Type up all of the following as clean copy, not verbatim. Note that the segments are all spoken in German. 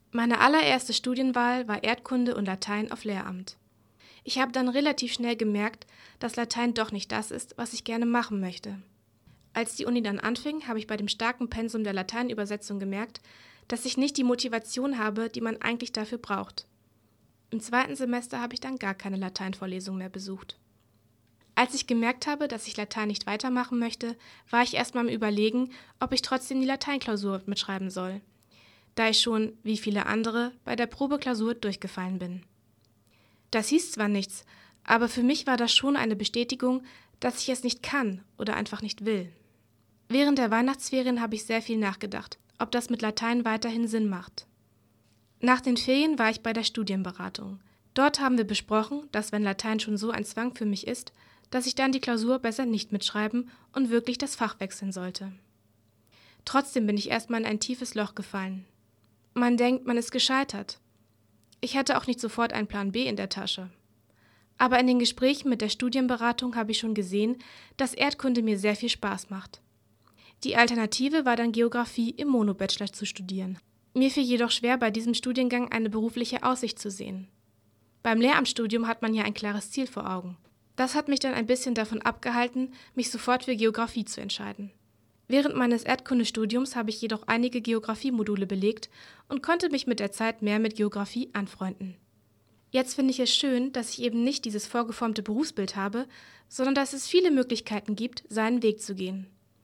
Meine allererste Studienwahl war Erdkunde und Latein auf Lehramt. Ich habe dann relativ schnell gemerkt, dass Latein doch nicht das ist, was ich gerne machen möchte. Als die Uni dann anfing, habe ich bei dem starken Pensum der Lateinübersetzung gemerkt, dass ich nicht die Motivation habe, die man eigentlich dafür braucht. Im zweiten Semester habe ich dann gar keine Lateinvorlesung mehr besucht. Als ich gemerkt habe, dass ich Latein nicht weitermachen möchte, war ich erstmal am Überlegen, ob ich trotzdem die Lateinklausur mitschreiben soll, da ich schon, wie viele andere, bei der Probeklausur durchgefallen bin. Das hieß zwar nichts, aber für mich war das schon eine Bestätigung, dass ich es nicht kann oder einfach nicht will. Während der Weihnachtsferien habe ich sehr viel nachgedacht, ob das mit Latein weiterhin Sinn macht. Nach den Ferien war ich bei der Studienberatung. Dort haben wir besprochen, dass wenn Latein schon so ein Zwang für mich ist, dass ich dann die Klausur besser nicht mitschreiben und wirklich das Fach wechseln sollte. Trotzdem bin ich erstmal in ein tiefes Loch gefallen. Man denkt, man ist gescheitert. Ich hatte auch nicht sofort einen Plan B in der Tasche. Aber in den Gesprächen mit der Studienberatung habe ich schon gesehen, dass Erdkunde mir sehr viel Spaß macht. Die Alternative war dann Geografie im Mono-Bachelor zu studieren. Mir fiel jedoch schwer, bei diesem Studiengang eine berufliche Aussicht zu sehen. Beim Lehramtsstudium hat man ja ein klares Ziel vor Augen. Das hat mich dann ein bisschen davon abgehalten, mich sofort für Geografie zu entscheiden. Während meines Erdkundestudiums habe ich jedoch einige Geografiemodule belegt und konnte mich mit der Zeit mehr mit Geografie anfreunden. Jetzt finde ich es schön, dass ich eben nicht dieses vorgeformte Berufsbild habe, sondern dass es viele Möglichkeiten gibt, seinen Weg zu gehen.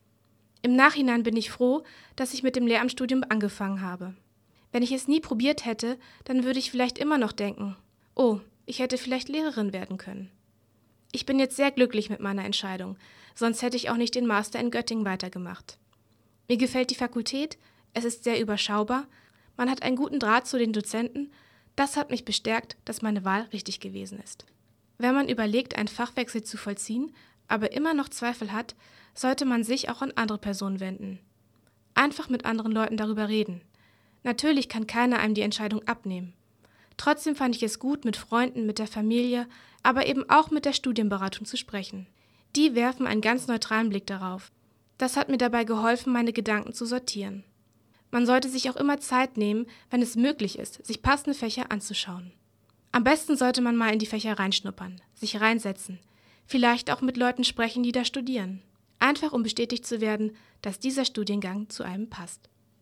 Im Nachhinein bin ich froh, dass ich mit dem Lehramtsstudium angefangen habe. Wenn ich es nie probiert hätte, dann würde ich vielleicht immer noch denken, oh, ich hätte vielleicht Lehrerin werden können. Ich bin jetzt sehr glücklich mit meiner Entscheidung, sonst hätte ich auch nicht den Master in Göttingen weitergemacht. Mir gefällt die Fakultät, es ist sehr überschaubar, man hat einen guten Draht zu den Dozenten, das hat mich bestärkt, dass meine Wahl richtig gewesen ist. Wenn man überlegt, einen Fachwechsel zu vollziehen, aber immer noch Zweifel hat, sollte man sich auch an andere Personen wenden. Einfach mit anderen Leuten darüber reden. Natürlich kann keiner einem die Entscheidung abnehmen. Trotzdem fand ich es gut, mit Freunden, mit der Familie, aber eben auch mit der Studienberatung zu sprechen. Die werfen einen ganz neutralen Blick darauf. Das hat mir dabei geholfen, meine Gedanken zu sortieren. Man sollte sich auch immer Zeit nehmen, wenn es möglich ist, sich passende Fächer anzuschauen. Am besten sollte man mal in die Fächer reinschnuppern, sich reinsetzen, vielleicht auch mit Leuten sprechen, die da studieren. Einfach um bestätigt zu werden, dass dieser Studiengang zu einem passt.